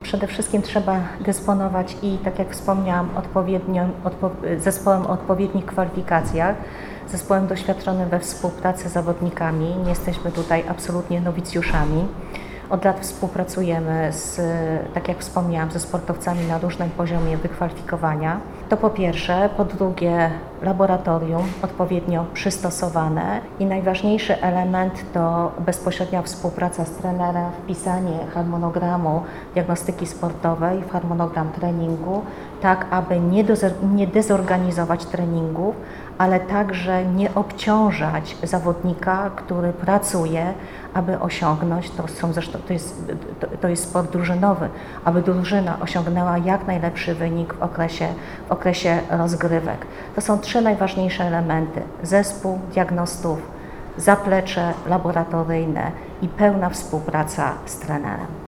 przede wszystkim trzeba dysponować i, tak jak wspomniałam, zespołem o odpowiednich kwalifikacjach, zespołem doświadczonym we współpracy z zawodnikami. Nie jesteśmy tutaj absolutnie nowicjuszami. Od lat współpracujemy tak jak wspomniałam, ze sportowcami na różnym poziomie wykwalifikowania. To po pierwsze. Po drugie, laboratorium odpowiednio przystosowane i najważniejszy element to bezpośrednia współpraca z trenerem, wpisanie harmonogramu diagnostyki sportowej w harmonogram treningu, tak aby nie dezorganizować treningów, ale także nie obciążać zawodnika, który pracuje, aby osiągnąć, to jest sport drużynowy, aby drużyna osiągnęła jak najlepszy wynik w okresie rozgrywek. To są 3 najważniejsze elementy: zespół diagnostów, zaplecze laboratoryjne i pełna współpraca z trenerem.